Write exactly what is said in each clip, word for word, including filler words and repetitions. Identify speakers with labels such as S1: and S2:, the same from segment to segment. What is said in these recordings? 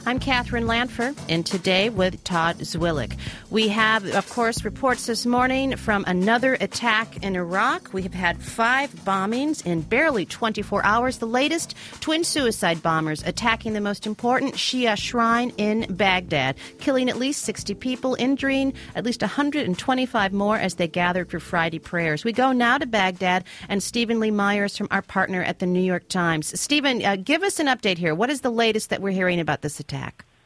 S1: I'm Catherine Lanfer, and today with Todd Zwillich. We have, of course, reports this morning from another attack in Iraq. We have had five bombings in barely twenty-four hours. The latest, twin suicide bombers attacking the most important Shia shrine in Baghdad, killing at least sixty people, injuring at least one hundred twenty-five more as they gathered for Friday prayers. We go now to Baghdad, and Stephen Lee Myers from our partner at the New York Times. Stephen, uh, give us an update here. What is the latest that we're hearing about this attack?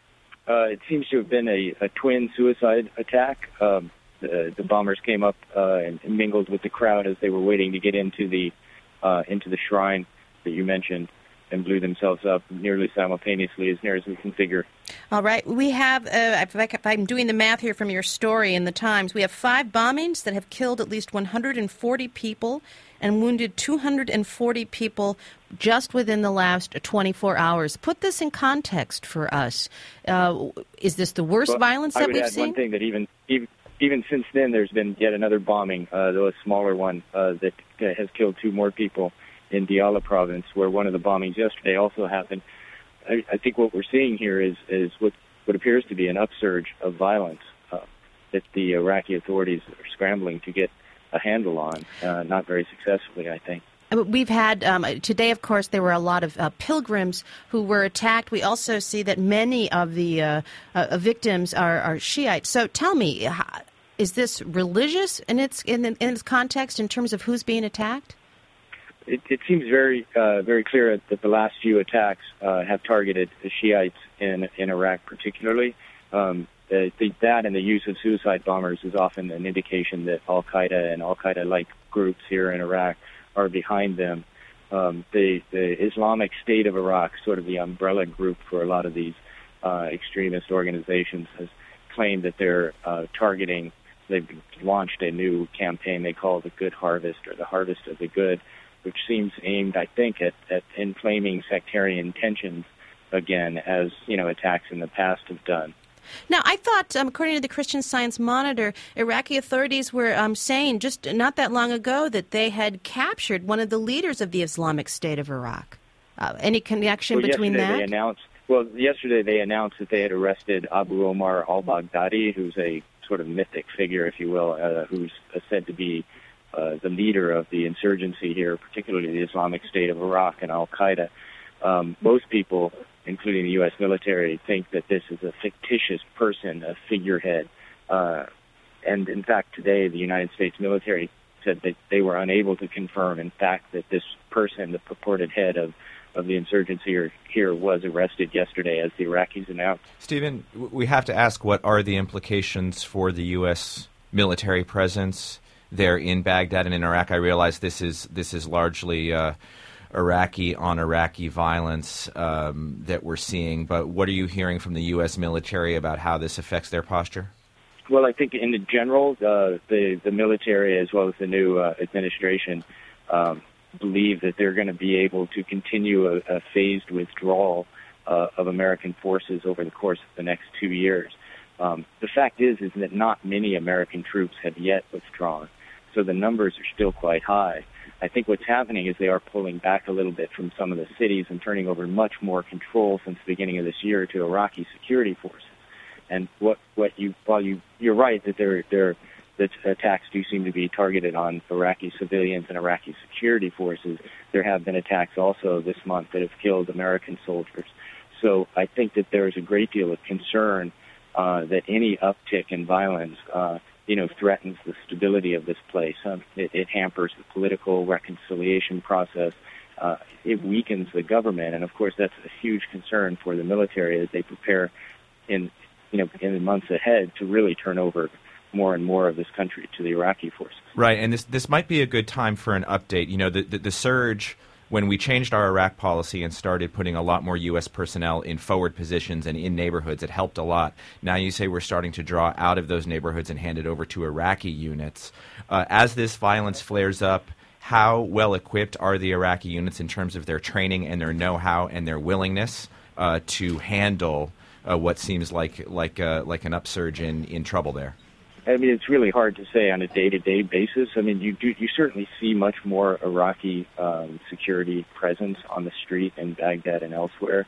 S2: Uh, it seems to have been a, a twin suicide attack. Um, the, the bombers came up uh, and mingled with the crowd as they were waiting to get into the uh, into the shrine that you mentioned, and blew themselves up nearly simultaneously, as near as we can figure. All
S1: right. We have, uh, if I'm doing the math here from your story in the Times, we have five bombings that have killed at least one hundred forty people and wounded two hundred forty people just within the last twenty-four hours. Put this in context for us. Uh, is this the worst
S2: well,
S1: violence that we've seen?
S2: I would add one thing, that even, even even since then there's been yet another bombing, uh, though a smaller one, uh, that has killed two more people in Diyala province, where one of the bombings yesterday also happened. I, I think what we're seeing here is, is what, what appears to be an upsurge of violence uh, that the Iraqi authorities are scrambling to get a handle on, uh, not very successfully, I think.
S1: We've had, um, today, of course, there were a lot of uh, pilgrims who were attacked. We also see that many of the uh, uh, victims are, are Shiites. So tell me, is this religious in its, in, in its context in terms of who's being attacked?
S2: It, it seems very, uh, very clear that the last few attacks uh, have targeted the Shiites in in Iraq, particularly. Um, the, the, that and the use of suicide bombers is often an indication that Al Qaeda and Al Qaeda-like groups here in Iraq are behind them. Um, the, the Islamic State of Iraq, sort of the umbrella group for a lot of these uh, extremist organizations, has claimed that they're uh, targeting. They've launched a new campaign they call the Good Harvest, or the Harvest of the Good, which seems aimed, I think, at, at inflaming sectarian tensions again, as, you know, attacks in the past have done.
S1: Now, I thought, um, according to the Christian Science Monitor, Iraqi authorities were um, saying just not that long ago that they had captured one of the leaders of the Islamic State of Iraq. Uh, any connection
S2: well,
S1: between
S2: yesterday
S1: that?
S2: They announced, well, yesterday they announced that they had arrested Abu Omar al-Baghdadi, who's a sort of mythic figure, if you will, uh, who's said to be uh, the leader of the insurgency here, particularly the Islamic State of Iraq and al-Qaeda. Um, most people, including the U S military, think that this is a fictitious person, a figurehead. Uh, and in fact, today the United States military said that they were unable to confirm, in fact, that this person, the purported head of, of the insurgency here, here, was arrested yesterday, as the Iraqis announced.
S3: Stephen, we have to ask, what are the implications for the U S military presence there in Baghdad and in Iraq? I realize this is this is largely uh, Iraqi on Iraqi violence um, that we're seeing, but what are you hearing from the U S military about how this affects their posture?
S2: Well, I think in general, uh, the, the military as well as the new uh, administration um, believe that they're going to be able to continue a, a phased withdrawal uh, of American forces over the course of the next two years. Um, the fact is, is that not many American troops have yet withdrawn, so the numbers are still quite high. I think what's happening is they are pulling back a little bit from some of the cities and turning over much more control since the beginning of this year to Iraqi security forces. And what, what you, while you, you're right that there, there, that attacks do seem to be targeted on Iraqi civilians and Iraqi security forces, there have been attacks also this month that have killed American soldiers. So I think that there is a great deal of concern uh, that any uptick in violence uh, you know, threatens the stability of this place. Um, it, it hampers the political reconciliation process. Uh, it weakens the government, and of course, that's a huge concern for the military as they prepare in, you know, in the months ahead to really turn over more and more of this country to the Iraqi forces.
S3: Right, and this this might be a good time for an update. You know, the the, the surge. When we changed our Iraq policy and started putting a lot more U S personnel in forward positions and in neighborhoods, it helped a lot. Now you say we're starting to draw out of those neighborhoods and hand it over to Iraqi units. Uh, as this violence flares up, how well equipped are the Iraqi units in terms of their training and their know-how and their willingness uh, to handle uh, what seems like like uh, like an upsurge in, in trouble there?
S2: I mean, it's really hard to say on a day-to-day basis. I mean, you do you certainly see much more Iraqi um, security presence on the street in Baghdad and elsewhere.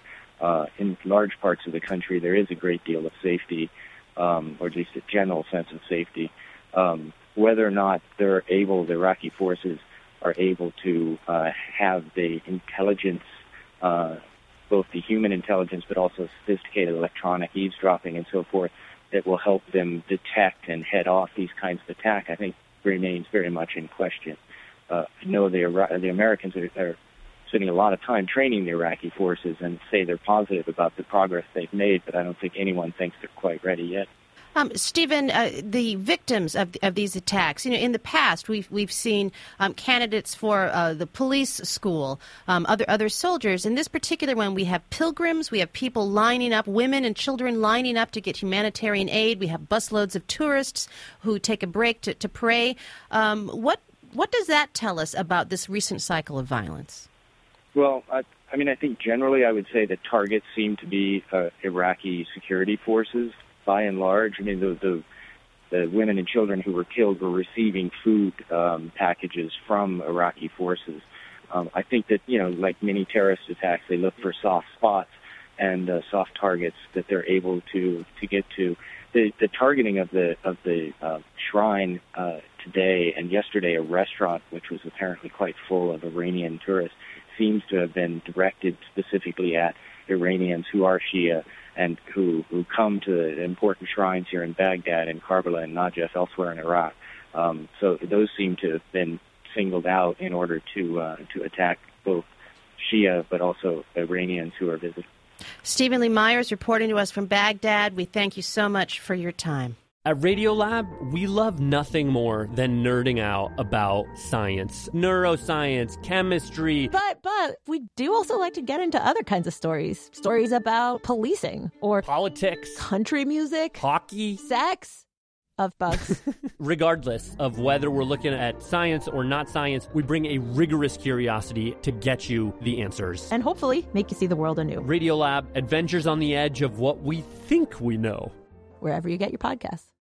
S2: uh, in large parts of the country, there is a great deal of safety, um, or at least a general sense of safety. Um, whether or not they're able, the Iraqi forces are able to uh, have the intelligence, uh, both the human intelligence, but also sophisticated electronic eavesdropping and so forth, that will help them detect and head off these kinds of attack, I think remains very much in question. Uh, I know the, the Americans are, are spending a lot of time training the Iraqi forces and say they're positive about the progress they've made, but I don't think anyone thinks they're quite ready yet.
S1: Um, Stephen, uh, the victims of, of these attacks, you know, in the past we've we've seen um, candidates for uh, the police school, um, other other soldiers. In this particular one, we have pilgrims, we have people lining up, women and children lining up to get humanitarian aid. We have busloads of tourists who take a break to, to pray. Um, what what does that tell us about this recent cycle of violence?
S2: Well, I, I mean, I think generally I would say the targets seem to be uh, Iraqi security forces. By and large, I mean, the, the, the women and children who were killed were receiving food um, packages from Iraqi forces. Um, I think that, you know, like many terrorist attacks, they look for soft spots and uh, soft targets that they're able to, to get to. The, the targeting of the of the uh, shrine uh, today and yesterday, a restaurant which was apparently quite full of Iranian tourists, seems to have been directed specifically at Iranians who are Shia and who, who come to important shrines here in Baghdad and Karbala and Najaf, elsewhere in Iraq. Um, so those seem to have been singled out in order to uh, to attack both Shia but also Iranians who are visiting.
S1: Stephen Lee Myers reporting to us from Baghdad. We thank you so much for your time.
S4: At Radiolab, we love nothing more than nerding out about science, neuroscience, chemistry.
S5: But, but we do also like to get into other kinds of stories. Stories about policing or
S4: politics,
S5: country music,
S4: hockey,
S5: sex, of bugs.
S4: Regardless of whether we're looking at science or not science, we bring a rigorous curiosity to get you the answers.
S5: And hopefully make you see the world anew.
S4: Radiolab, adventures on the edge of what we think we know.
S5: Wherever you get your podcasts.